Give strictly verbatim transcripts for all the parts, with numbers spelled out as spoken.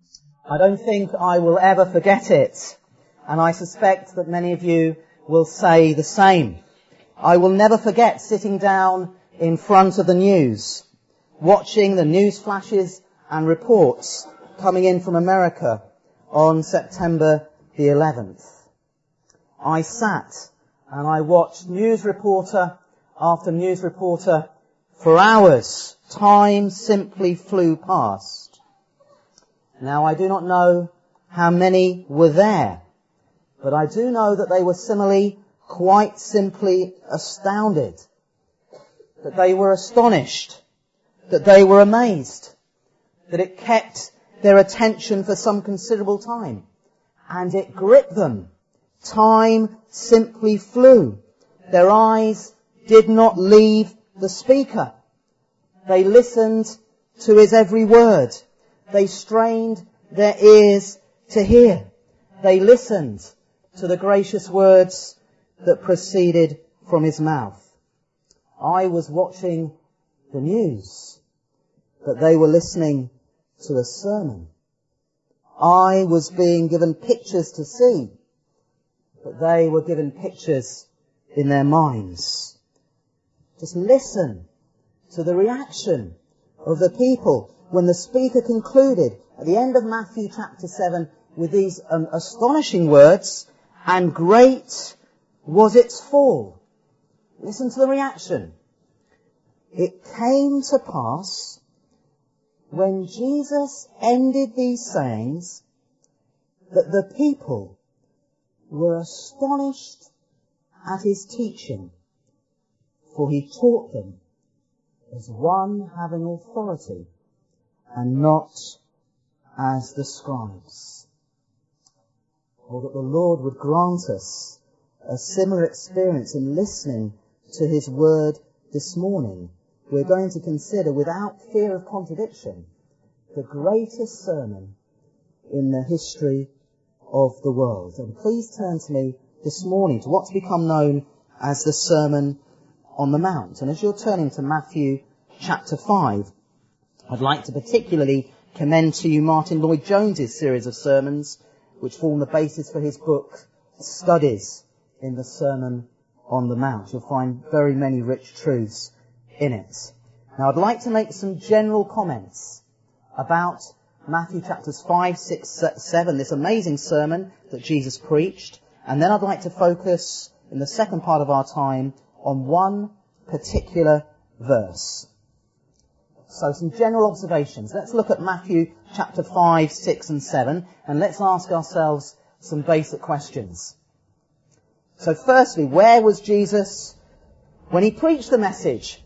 I don't think I will ever forget it, and I suspect that many of you will say the same. I will never forget sitting down in front of the news, watching the news flashes and reports coming in from America on September the eleventh. I sat and I watched news reporter after news reporter for hours. Time simply flew past. Now, I do not know how many were there, but I do know that they were similarly quite simply astounded, that they were astonished, that they were amazed, that it kept their attention for some considerable time, and it gripped them. Time simply flew. Their eyes did not leave the speaker. They listened to his every word. They strained their ears to hear. They listened to the gracious words that proceeded from his mouth. I was watching the news, but they were listening to a sermon. I was being given pictures to see, but they were given pictures in their minds. Just listen to the reaction of the people when the speaker concluded at the end of Matthew chapter seven with these um, astonishing words, "And great was its fall." Listen to the reaction. It came to pass when Jesus ended these sayings that the people were astonished at his teaching, for he taught them as one having authority and not as the scribes. Or that the Lord would grant us a similar experience in listening to his word this morning. We're going to consider, without fear of contradiction, the greatest sermon in the history of the world. And please turn to me this morning to what's become known as the Sermon on the Mount. And as you're turning to Matthew chapter five, I'd like to particularly commend to you Martin Lloyd-Jones's series of sermons, which form the basis for his book, Studies in the Sermon on the Mount. You'll find very many rich truths in it. Now, I'd like to make some general comments about Matthew chapters five, six, seven, this amazing sermon that Jesus preached, and then I'd like to focus in the second part of our time on one particular verse. So some general observations. Let's look at Matthew chapter five, six and seven, and let's ask ourselves some basic questions. So firstly, where was Jesus when he preached the message?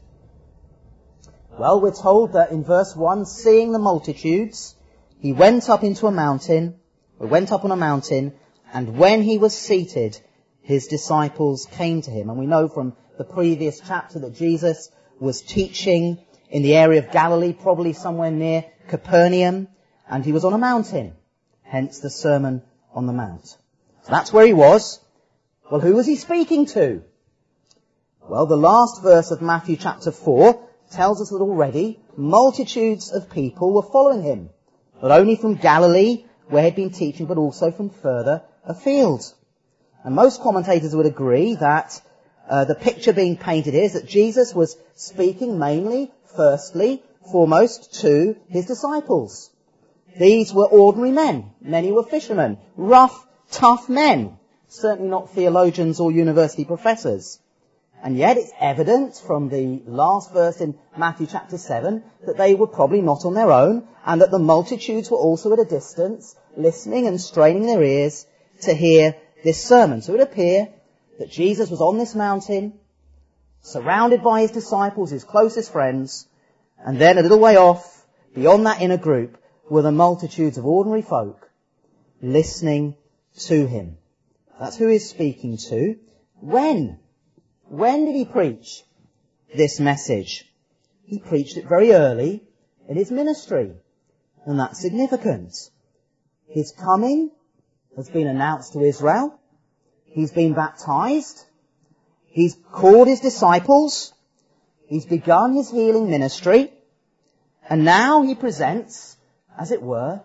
Well, we're told that in verse one, seeing the multitudes, he went up into a mountain, or went up on a mountain, and when he was seated, his disciples came to him. And we know from the previous chapter that Jesus was teaching in the area of Galilee, probably somewhere near Capernaum, and he was on a mountain, hence the Sermon on the Mount. So that's where he was. Well, who was he speaking to? Well, the last verse of Matthew chapter four tells us that already multitudes of people were following him, not only from Galilee, where he'd been teaching, but also from further afield. And most commentators would agree that uh, the picture being painted is that Jesus was speaking mainly, firstly, foremost, to his disciples. These were ordinary men. Many were fishermen, rough, tough men, certainly not theologians or university professors. And yet it's evident from the last verse in Matthew chapter seven that they were probably not on their own, and that the multitudes were also at a distance, listening and straining their ears to hear this sermon. So it would appear that Jesus was on this mountain, surrounded by his disciples, his closest friends, and then a little way off, beyond that inner group, were the multitudes of ordinary folk listening to him. That's who he's speaking to. When? When did he preach this message? He preached it very early in his ministry, and that's significant. His coming has been announced to Israel. He's been baptized. He's called his disciples. He's begun his healing ministry. And now he presents, as it were,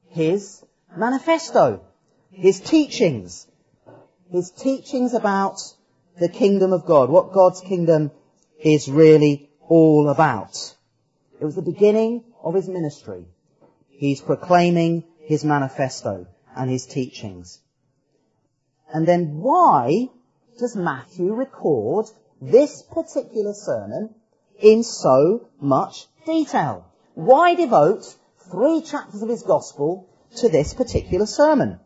his manifesto, his teachings, his teachings about the kingdom of God, what God's kingdom is really all about. It was the beginning of his ministry. He's proclaiming his manifesto and his teachings. And then why does Matthew record this particular sermon in so much detail? Why devote three chapters of his gospel to this particular sermon?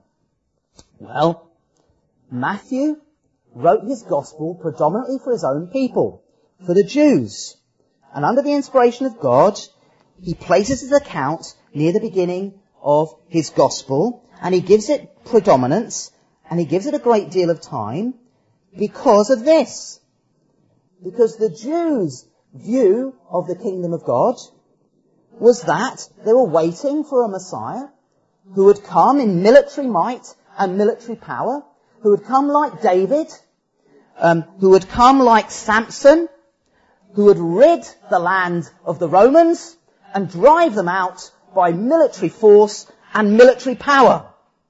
Well, Matthew wrote his gospel predominantly for his own people, for the Jews. And under the inspiration of God, he places his account near the beginning of his gospel, and he gives it predominance, and he gives it a great deal of time because of this. Because the Jews' view of the kingdom of God was that they were waiting for a Messiah who would come in military might and military power, who would come like David, um, who would come like Samson, who would rid the land of the Romans and drive them out by military force and military power.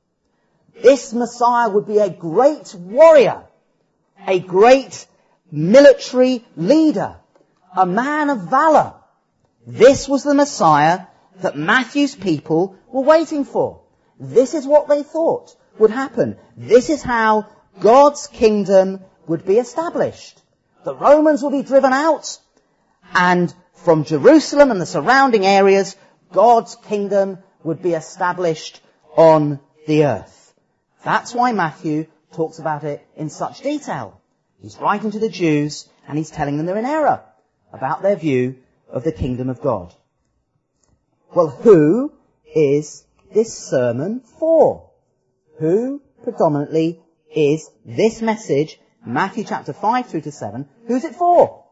This Messiah would be a great warrior, a great military leader, a man of valor. This was the Messiah that Matthew's people were waiting for. This is what they thought would happen. This is how God's kingdom would be established. The Romans would be driven out, and from Jerusalem and the surrounding areas, God's kingdom would be established on the earth. That's why Matthew talks about it in such detail. He's writing to the Jews, and he's telling them they're in error about their view of the kingdom of God. Well, who is this sermon for? Who predominantly is this message, Matthew chapter five through to seven, who's it for?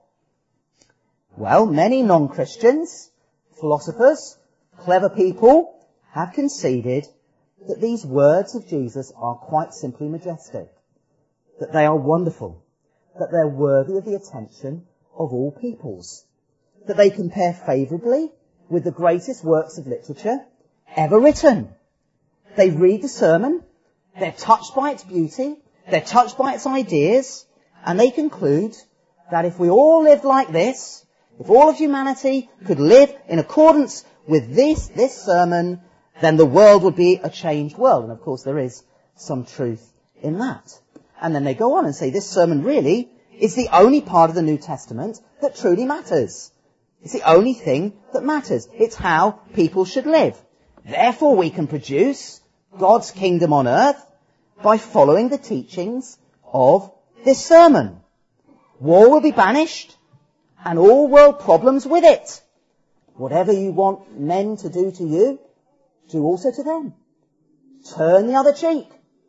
Well, many non-Christians, philosophers, clever people have conceded that these words of Jesus are quite simply majestic, that they are wonderful, that they're worthy of the attention of all peoples, that they compare favourably with the greatest works of literature ever written. They read the sermon, they're touched by its beauty, they're touched by its ideas, and they conclude that if we all lived like this, if all of humanity could live in accordance with this, this sermon, then the world would be a changed world. And of course there is some truth in that. And then they go on and say this sermon really is the only part of the New Testament that truly matters. It's the only thing that matters. It's how people should live. Therefore we can produce God's kingdom on earth by following the teachings of this sermon. War will be banished, and all world problems with it. Whatever you want men to do to you, do also to them. Turn the other cheek.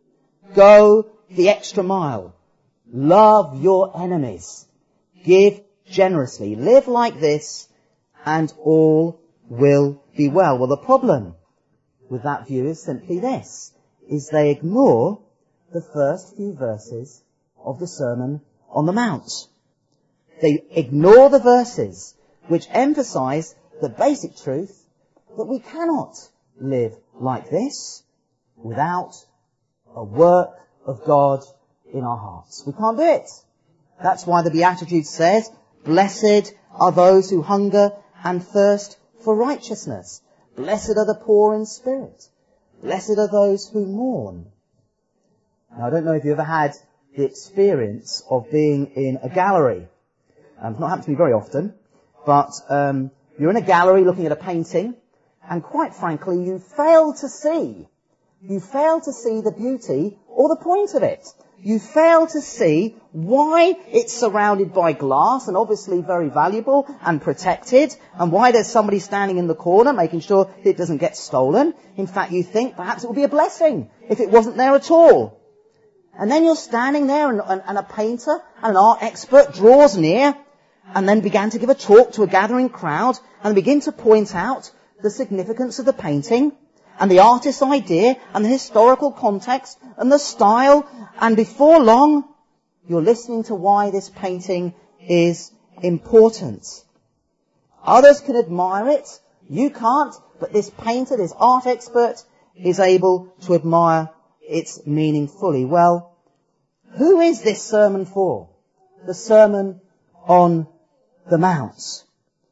Go the extra mile. Love your enemies. Give generously. Live like this, and all will be well. Well, the problem with that view is simply this, is they ignore the first few verses of the Sermon on the Mount. They ignore the verses which emphasize the basic truth that we cannot live like this without a work of God in our hearts. We can't do it. That's why the Beatitude says, blessed are those who hunger and thirst for righteousness. Blessed are the poor in spirit. Blessed are those who mourn. Now, I don't know if you ever had the experience of being in a gallery. Um, it's not happened to me very often, but um, you're in a gallery looking at a painting, and quite frankly, you fail to see, you fail to see the beauty or the point of it. You fail to see why it's surrounded by glass and obviously very valuable and protected, and why there's somebody standing in the corner making sure it doesn't get stolen. In fact, you think perhaps it would be a blessing if it wasn't there at all. And then you're standing there and, and, and a painter and an art expert draws near and then began to give a talk to a gathering crowd and begin to point out the significance of the painting and the artist's idea and the historical context and the style, and before long you're listening to why this painting is important. Others can admire it, you can't, but this painter, this art expert, is able to admire its meaning fully. Well, who is this sermon for? The Sermon on the Mount.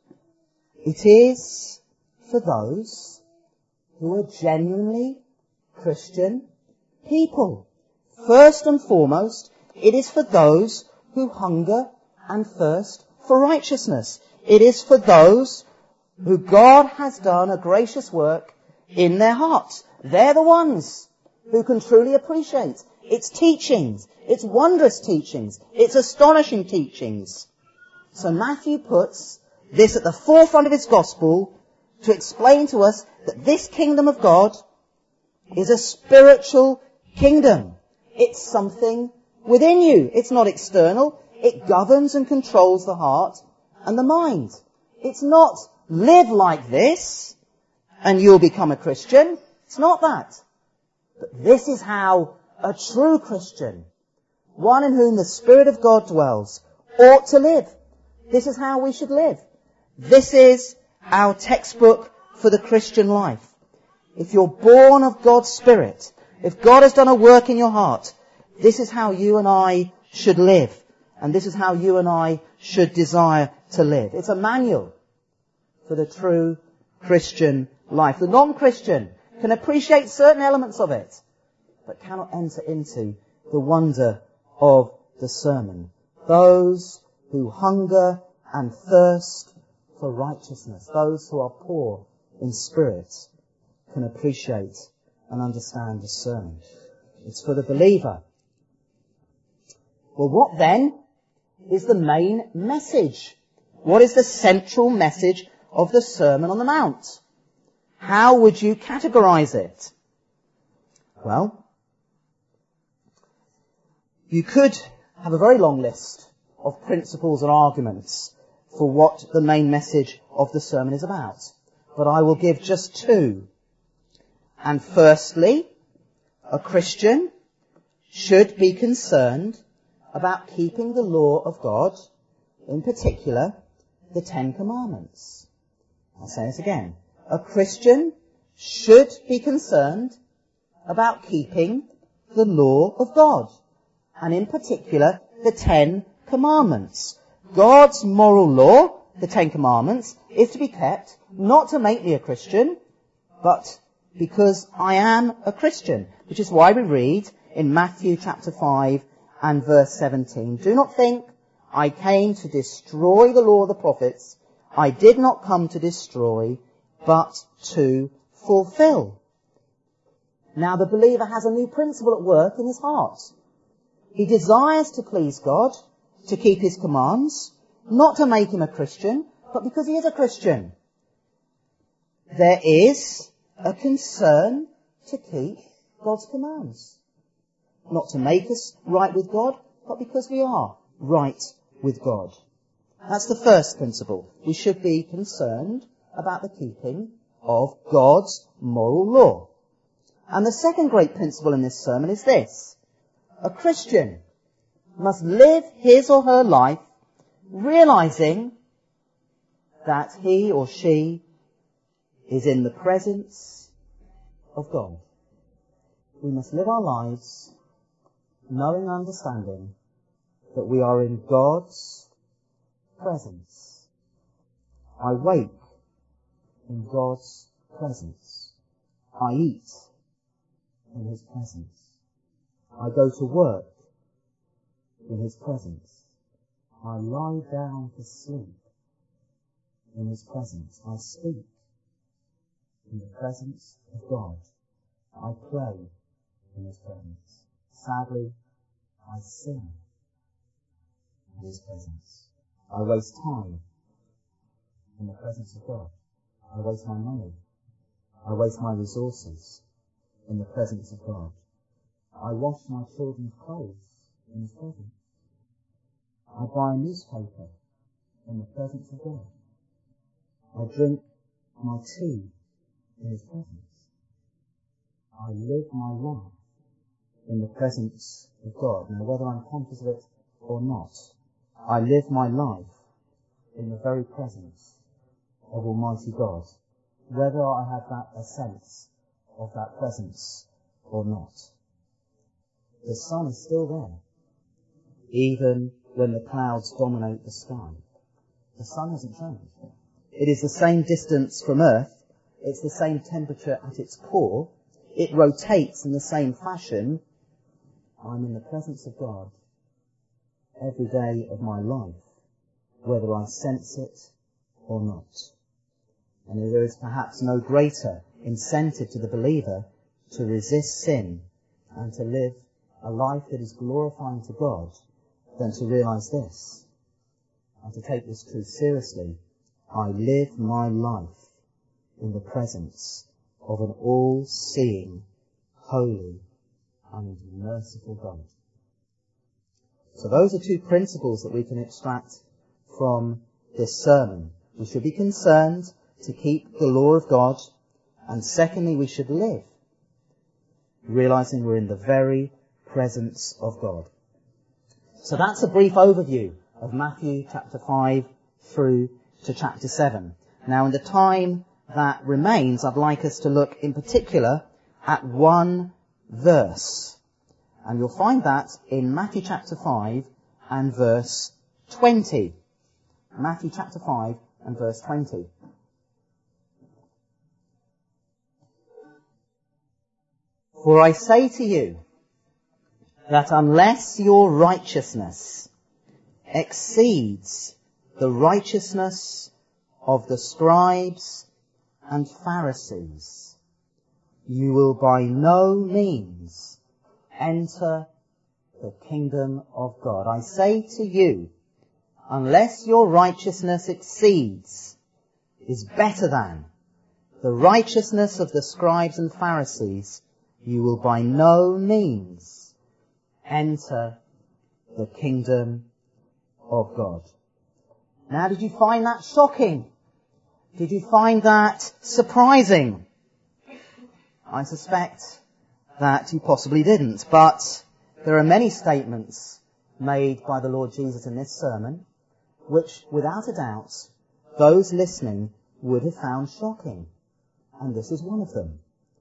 It is for those who are genuinely Christian people. First and foremost, it is for those who hunger and thirst for righteousness. It is for those who God has done a gracious work in their hearts. They're the ones who can truly appreciate its teachings, its wondrous teachings, its astonishing teachings. So Matthew puts this at the forefront of his gospel to explain to us that this kingdom of God is a spiritual kingdom. It's something within you. It's not external. It governs and controls the heart and the mind. It's not live like this and you'll become a Christian. It's not that. But this is how a true Christian, one in whom the Spirit of God dwells, ought to live. This is how we should live. This is our textbook for the Christian life. If you're born of God's Spirit, if God has done a work in your heart, this is how you and I should live. And this is how you and I should desire to live. It's a manual for the true Christian life. The non-Christian can appreciate certain elements of it, but cannot enter into the wonder of the sermon. Those who hunger and thirst for righteousness, those who are poor in spirit, can appreciate and understand the sermon. It's for the believer. Well, what then is the main message? What is the central message of the Sermon on the Mount? How would you categorize it? Well, you could have a very long list of principles and arguments for what the main message of the sermon is about. But I will give just two. And firstly, a Christian should be concerned about keeping the law of God, in particular, the Ten Commandments. I'll say this again. A Christian should be concerned about keeping the law of God, and in particular, the Ten Commandments. God's moral law, the Ten Commandments, is to be kept not to make me a Christian, but because I am a Christian, which is why we read in Matthew chapter five and verse seventeen, do not think I came to destroy the law of the prophets. I did not come to destroy, but to fulfill. Now the believer has a new principle at work in his heart. He desires to please God, to keep his commands, not to make him a Christian, but because he is a Christian. There is a concern to keep God's commands. Not to make us right with God, but because we are right with God. That's the first principle. We should be concerned about the keeping of God's moral law. And the second great principle in this sermon is this. A Christian must live his or her life realizing that he or she is in the presence of God. We must live our lives knowing and understanding that we are in God's presence. I wake in God's presence. I eat in His presence. I go to work in His presence. I lie down to sleep in His presence. I speak in the presence of God. I play in His presence. Sadly, I sin in His presence. I waste time in the presence of God. I waste my money. I waste my resources in the presence of God. I wash my children's clothes in His presence. I buy a newspaper in the presence of God. I drink my tea in His presence. I live my life in the presence of God. Now, whether I'm conscious of it or not, I live my life in the very presence of Almighty God, whether I have that a sense of that presence or not. The sun is still there, even when the clouds dominate the sky. The sun hasn't changed. It is the same distance from Earth. It's the same temperature at its core. It rotates in the same fashion. I'm in the presence of God every day of my life, whether I sense it or not. And there is perhaps no greater incentive to the believer to resist sin and to live a life that is glorifying to God than to realize this and to take this truth seriously. I live my life in the presence of an all-seeing, holy, and merciful God. So those are two principles that we can extract from this sermon. We should be concerned to keep the law of God, and secondly, we should live, realizing we're in the very presence of God. So that's a brief overview of Matthew chapter five through to chapter seven. Now, in the time that remains, I'd like us to look in particular at one verse. And you'll find that in Matthew chapter five and verse twenty. Matthew chapter five and verse twenty. For I say to you that unless your righteousness exceeds the righteousness of the scribes and Pharisees, you will by no means enter the kingdom of God. I say to you, unless your righteousness exceeds, is better than, the righteousness of the scribes and Pharisees, you will by no means enter the kingdom of God. Now, did you find that shocking? Did you find that surprising? I suspect that you possibly didn't, but there are many statements made by the Lord Jesus in this sermon which, without a doubt, those listening would have found shocking. And this is one of them.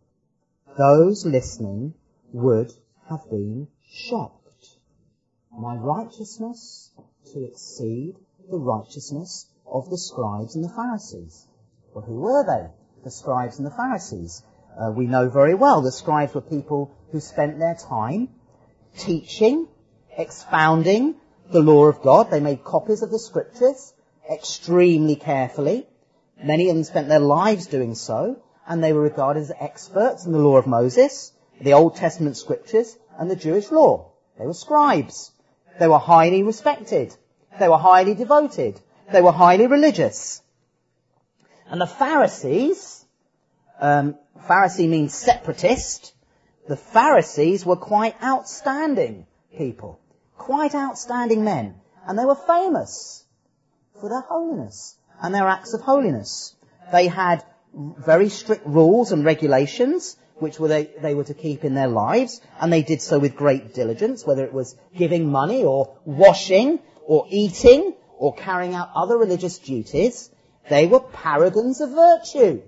Those listening would have been shocked. My righteousness to exceed the righteousness of the scribes and the Pharisees. Well, who were they? The scribes and the Pharisees. Uh, we know very well the scribes were people who spent their time teaching, expounding the law of God. They made copies of the scriptures extremely carefully. Many of them spent their lives doing so, and they were regarded as experts in the law of Moses, the Old Testament scriptures, and the Jewish law. They were scribes. They were highly respected. They were highly devoted. They were highly religious. And the Pharisees, um, Pharisee means separatist. The Pharisees were quite outstanding people, quite outstanding men, and they were famous for their holiness and their acts of holiness. They had very strict rules and regulations which were they, they were to keep in their lives, and they did so with great diligence, whether it was giving money or washing or eating or carrying out other religious duties. They were paragons of virtue,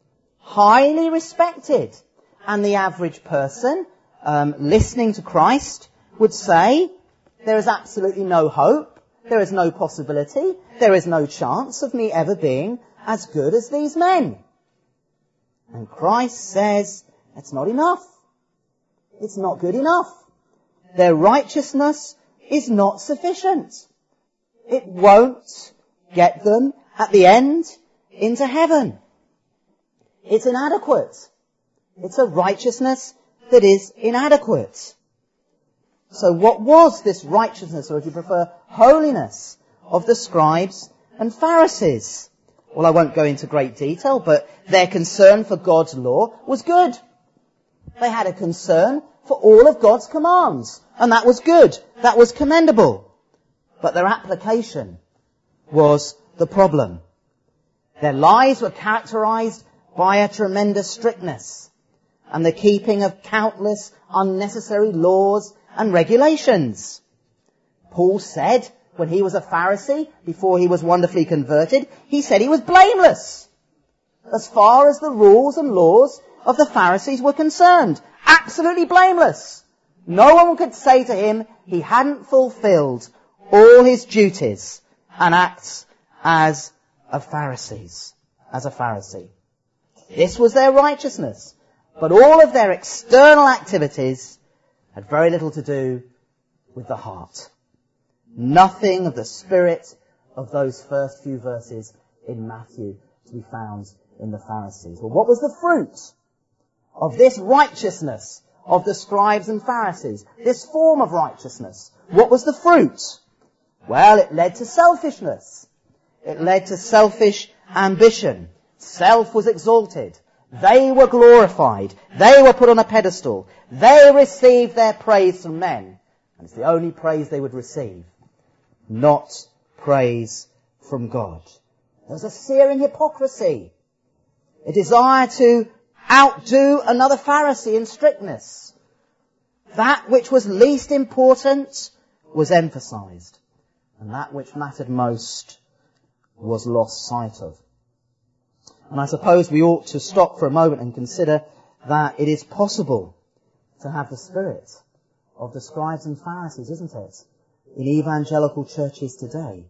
highly respected. And the average person um, listening to Christ would say, there is absolutely no hope, there is no possibility, there is no chance of me ever being as good as these men. And Christ says, it's not enough. It's not good enough. Their righteousness is not sufficient. It won't get them at the end into heaven. It's inadequate. It's a righteousness that is inadequate. So what was this righteousness, or if you prefer, holiness of the scribes and Pharisees? Well, I won't go into great detail, but their concern for God's law was good. They had a concern for all of God's commands, and that was good. That was commendable. But their application was the problem. Their lives were characterized by a tremendous strictness and the keeping of countless unnecessary laws and regulations. Paul said, when he was a Pharisee, before he was wonderfully converted, he said he was blameless as far as the rules and laws of the Pharisees were concerned. Absolutely blameless. No one could say to him he hadn't fulfilled all his duties and acts as a Pharisees, as a Pharisee. This was their righteousness. But all of their external activities had very little to do with the heart. Nothing of the spirit of those first few verses in Matthew to be found in the Pharisees. Well, what was the fruit of this righteousness of the scribes and Pharisees? This form of righteousness. What was the fruit? Well, it led to selfishness. It led to selfish ambition. Self was exalted. They were glorified. They were put on a pedestal. They received their praise from men. And it's the only praise they would receive. Not praise from God. There was a searing hypocrisy. A desire to outdo another Pharisee in strictness. That which was least important was emphasized. And that which mattered most was lost sight of. And I suppose we ought to stop for a moment and consider that it is possible to have the spirit of the scribes and Pharisees, isn't it? In evangelical churches today.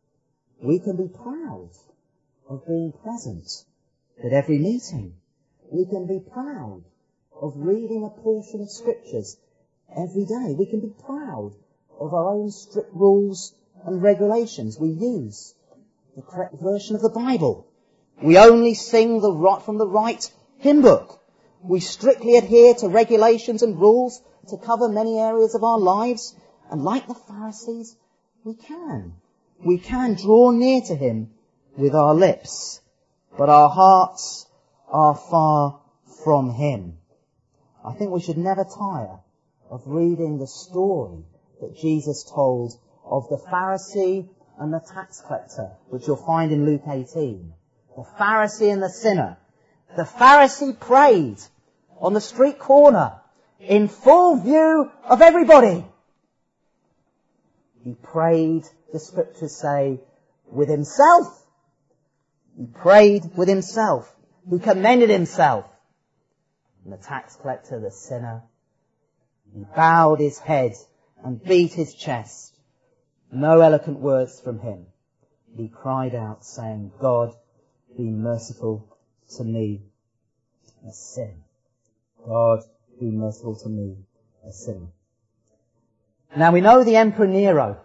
We can be proud of being present at every meeting. We can be proud of reading a portion of scriptures every day. We can be proud of our own strict rules and regulations. We use the correct version of the Bible. We only sing the right from the right hymn book. We strictly adhere to regulations and rules to cover many areas of our lives. And like the Pharisees, we can. We can draw near to him with our lips. But our hearts are far from him. I think we should never tire of reading the story that Jesus told of the Pharisee and the tax collector, which you'll find in Luke eighteen. The Pharisee and the sinner. The Pharisee prayed on the street corner in full view of everybody. He prayed, the scriptures say, with himself. He prayed with himself. He commended himself. And the tax collector, the sinner, he bowed his head and beat his chest. No eloquent words from him. He cried out saying, God, be merciful to me, a sinner. God, be merciful to me, a sinner. Now we know the Emperor Nero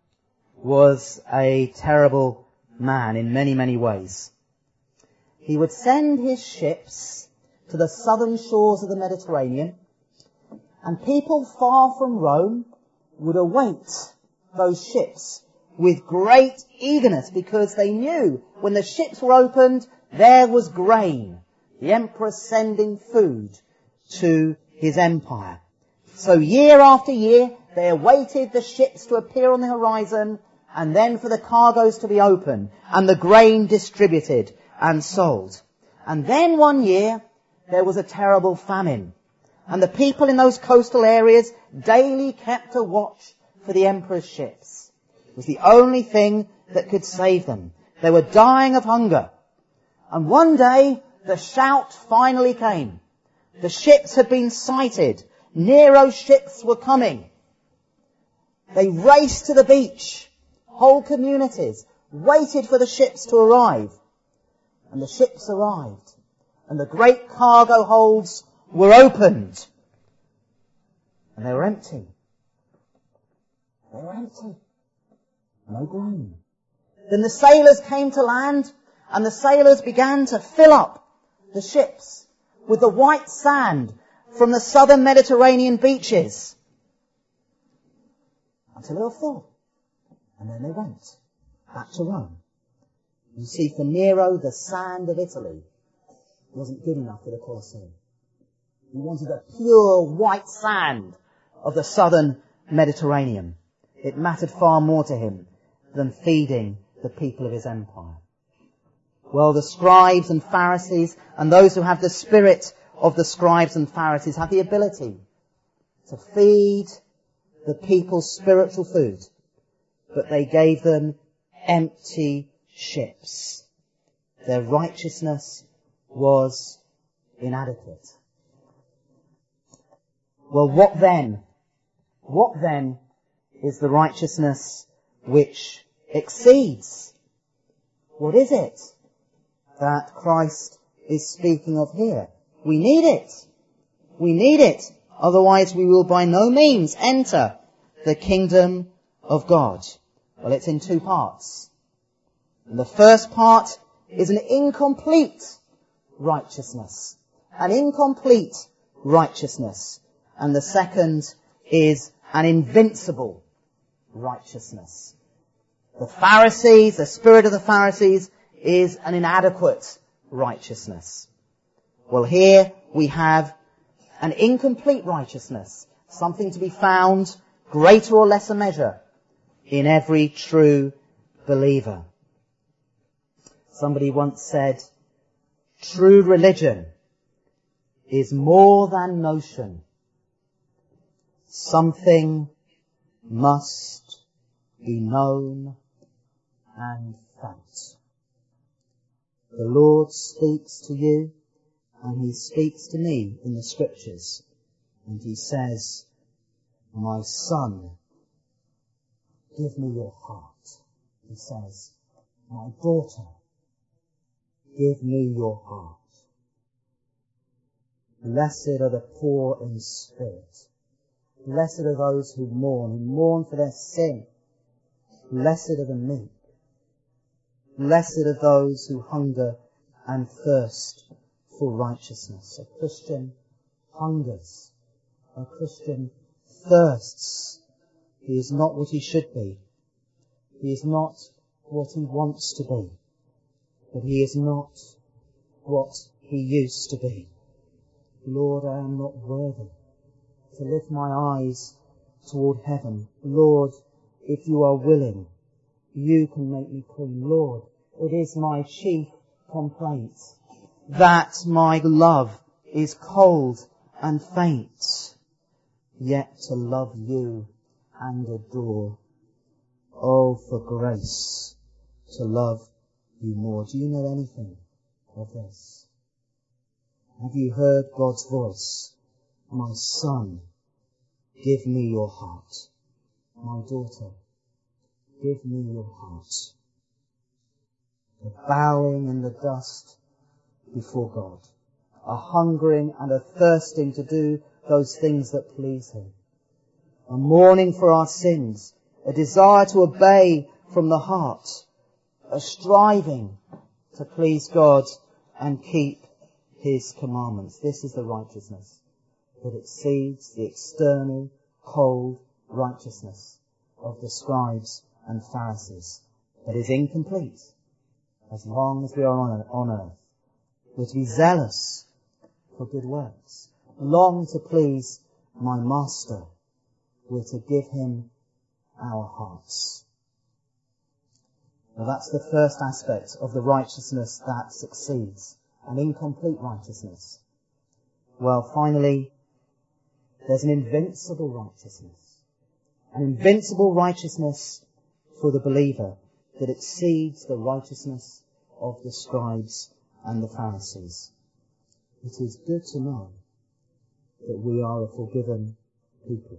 was a terrible man in many, many ways. He would send his ships to the southern shores of the Mediterranean, and people far from Rome would await those ships with great eagerness, because they knew when the ships were opened, there was grain. The emperor sending food to his empire. So year after year, they awaited the ships to appear on the horizon, and then for the cargoes to be opened, and the grain distributed and sold. And then one year, there was a terrible famine. And the people in those coastal areas daily kept a watch for the emperor's ships. It was the only thing that could save them. They were dying of hunger. And one day, the shout finally came. The ships had been sighted. Nero's ships were coming. They raced to the beach. Whole communities waited for the ships to arrive. And the ships arrived. And the great cargo holds were opened. And they were empty. They were empty. No grain. Then the sailors came to land, and the sailors began to fill up the ships with the white sand from the southern Mediterranean beaches until they were full. And then they went back to Rome. You see, for Nero, the sand of Italy wasn't good enough for the Colosseum. He wanted the pure white sand of the southern Mediterranean. It mattered far more to him than feeding the people of his empire. Well, the scribes and Pharisees and those who have the spirit of the scribes and Pharisees have the ability to feed the people's spiritual food, but they gave them empty ships. Their righteousness was inadequate. Well, what then? What then is the righteousness which exceeds? What is it that Christ is speaking of here? We need it. We need it. Otherwise we will by no means enter the kingdom of God. Well, it's in two parts. And the first part is an incomplete righteousness. An incomplete righteousness. And the second is an invincible righteousness. The Pharisees, the spirit of the Pharisees is an inadequate righteousness. Well, here we have an incomplete righteousness, something to be found, greater or lesser measure, in every true believer. Somebody once said, true religion is more than notion. Something must be known and felt. The Lord speaks to you, and He speaks to me in the Scriptures, and He says, my son, give me your heart. He says, my daughter, give me your heart. Blessed are the poor in spirit. Blessed are those who mourn, who mourn for their sin. Blessed are the meek. Blessed are those who hunger and thirst for righteousness. A Christian hungers. A Christian thirsts. He is not what he should be. He is not what he wants to be. But he is not what he used to be. Lord, I am not worthy to lift my eyes toward heaven. Lord, if you are willing, you can make me clean. Lord, it is my chief complaint that my love is cold and faint. Yet to love you and adore. Oh, for grace to love you more. Do you know anything of this? Have you heard God's voice? My son, give me your heart. My daughter, give me your heart. A bowing in the dust before God. A hungering and a thirsting to do those things that please Him. A mourning for our sins. A desire to obey from the heart. A striving to please God and keep His commandments. This is the righteousness that exceeds the external, cold righteousness of the scribes and Pharisees. That is incomplete as long as we are on, on earth. We're to be zealous for good works. Long to please my Master. We're to give Him our hearts. Now that's the first aspect of the righteousness that succeeds. An incomplete righteousness. Well, finally, there's an invincible righteousness. An invincible righteousness for the believer that exceeds the righteousness of the scribes and the Pharisees. It is good to know that we are a forgiven people.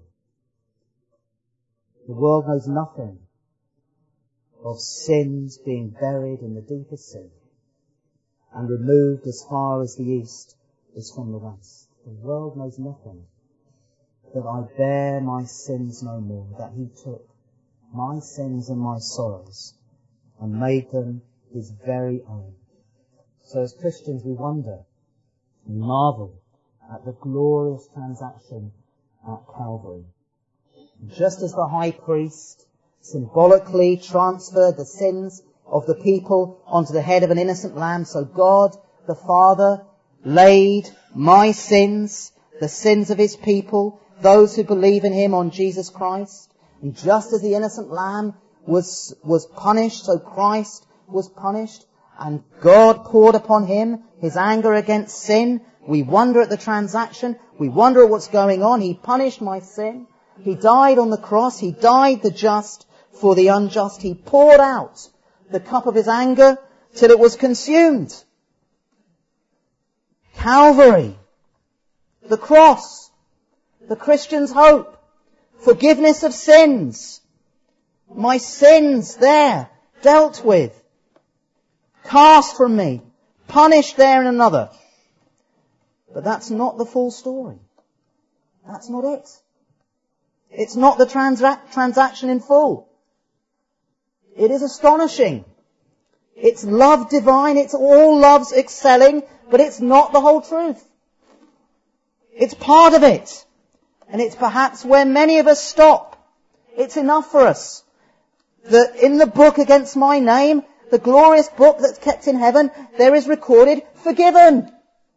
The world knows nothing of sins being buried in the deepest sea and removed as far as the east is from the west. The world knows nothing that I bear my sins no more, that He took my sins and my sorrows and made them His very own. So as Christians we wonder and marvel at the glorious transaction at Calvary. Just as the high priest symbolically transferred the sins of the people onto the head of an innocent lamb, so God the Father laid my sins, the sins of His people, those who believe in Him, on Jesus Christ. And just as the innocent lamb was, was punished, so Christ was punished, and God poured upon Him His anger against sin. We wonder at the transaction. We wonder at what's going on. He punished my sin. He died on the cross. He died the just for the unjust. He poured out the cup of His anger till it was consumed. Calvary, the cross, the Christian's hope, forgiveness of sins, my sins there, dealt with, cast from me, punished there in another. But that's not the full story. That's not it. It's not the transa- transaction in full. It is astonishing. It's love divine. It's all loves excelling, but it's not the whole truth. It's part of it. And it's perhaps where many of us stop. It's enough for us that in the book against my name, the glorious book that's kept in heaven, there is recorded, forgiven.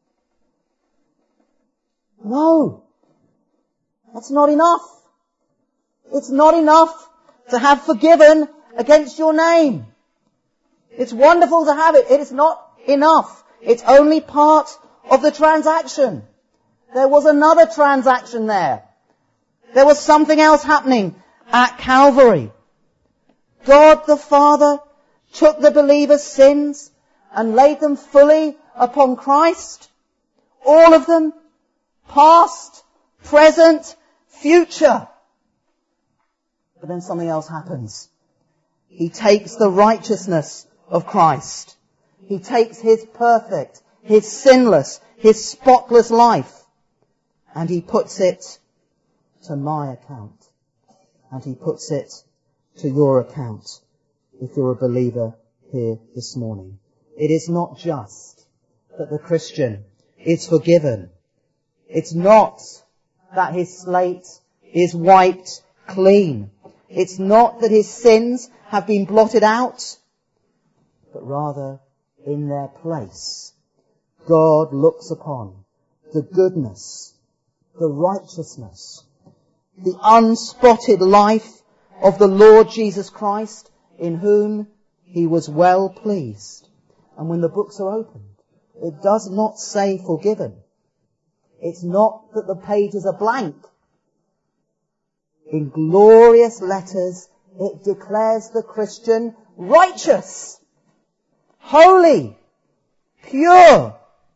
No. That's not enough. It's not enough to have forgiven against your name. It's wonderful to have it. It is not enough. It's only part of the transaction. There was another transaction there. There was something else happening at Calvary. God the Father took the believer's sins and laid them fully upon Christ. All of them. Past, present, future. But then something else happens. He takes the righteousness of Christ. He takes His perfect, His sinless, His spotless life, and He puts it to my account. And He puts it to your account, if you're a believer here this morning. It is not just that the Christian is forgiven. It's not that his slate is wiped clean. It's not that his sins have been blotted out, but rather in their place, God looks upon the goodness, the righteousness, the unspotted life of the Lord Jesus Christ, in whom He was well pleased. And when the books are opened, it does not say forgiven. It's not that the pages are blank. In glorious letters, it declares the Christian righteous, holy, pure.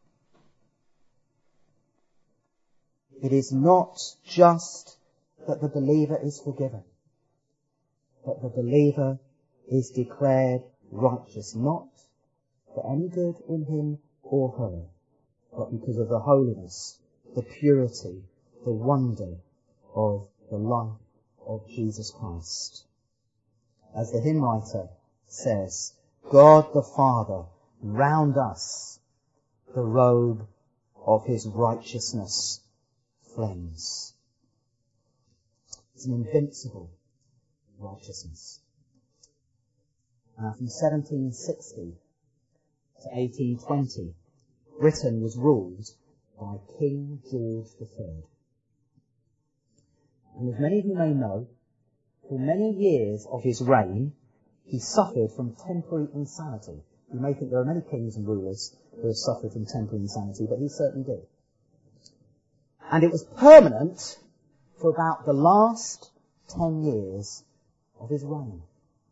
It is not just that the believer is forgiven, but the believer is declared righteous, not for any good in him or her, but because of the holiness, the purity, the wonder of the life of Jesus Christ. As the hymn writer says, God the Father round us the robe of His righteousness flings. It's an invincible righteousness. Uh, from seventeen sixty to eighteen twenty, Britain was ruled by King George the Third. And as many of you may know, for many years of his reign, he suffered from temporary insanity. You may think there are many kings and rulers who have suffered from temporary insanity, but he certainly did. And it was permanent for about the last ten years of his reign.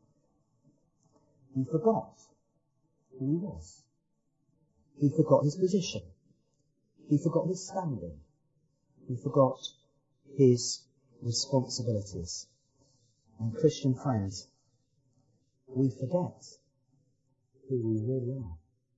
He forgot who he was. He forgot his position. He forgot his standing. He forgot his responsibilities. And Christian friends, we forget who we really are.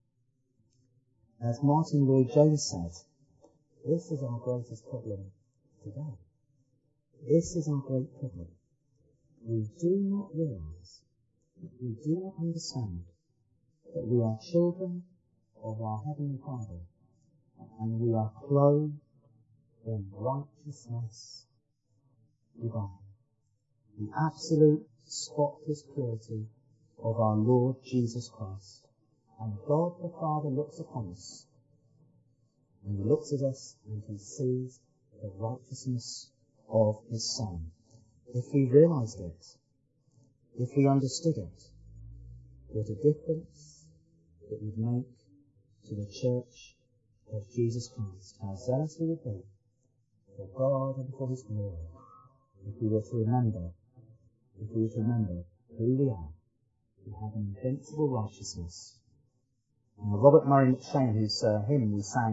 As Martin Lloyd-Jones said, this is our greatest problem today. This is our great problem. We do not realise, we do not understand that we are children of our Heavenly Father, and we are clothed in righteousness divine, the absolute spotless purity of our Lord Jesus Christ. And God the Father looks upon us, and He looks at us and He sees the righteousness of His Son. If we realised it, if we understood it, what a difference it would make to the church of Jesus Christ. How zealous we would be for God and for His glory, if we were to remember, if we were to remember who we are. We have an invincible righteousness. Now, Robert Murray McCheyne, whose uh, hymn we sang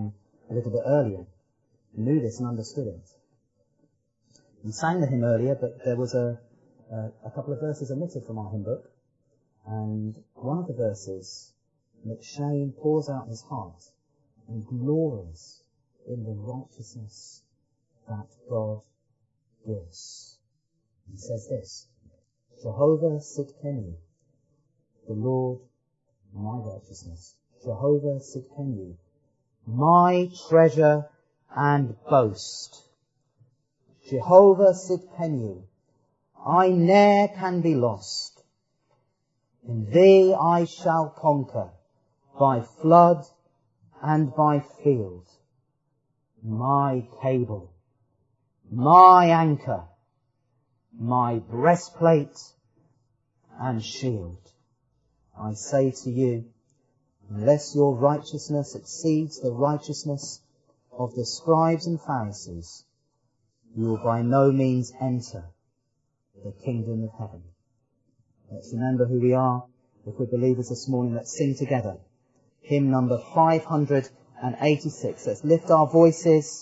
a little bit earlier, knew this and understood it. We sang the hymn earlier, but there was a, a, a couple of verses omitted from our hymn book. And one of the verses, McShane pours out his heart and glories in the righteousness that God gives. He says this, Jehovah Sidkenu, the Lord my righteousness. Jehovah Sidkenu, my treasure and boast. Jehovah Sidkenu, I ne'er can be lost. In thee I shall conquer by flood and by field. My cable, my anchor, my breastplate and shield. I say to you, unless your righteousness exceeds the righteousness of the scribes and Pharisees, you will by no means enter the kingdom of heaven. Let's remember who we are. If we're believers this morning, let's sing together. Hymn number five hundred eighty-six. Let's lift our voices.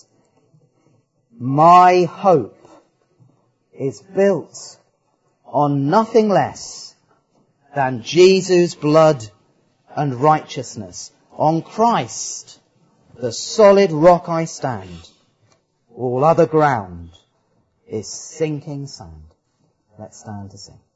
My hope is built on nothing less than Jesus' blood and righteousness. On Christ, the solid rock I stand. All other ground is sinking sand. Let's stand to sing.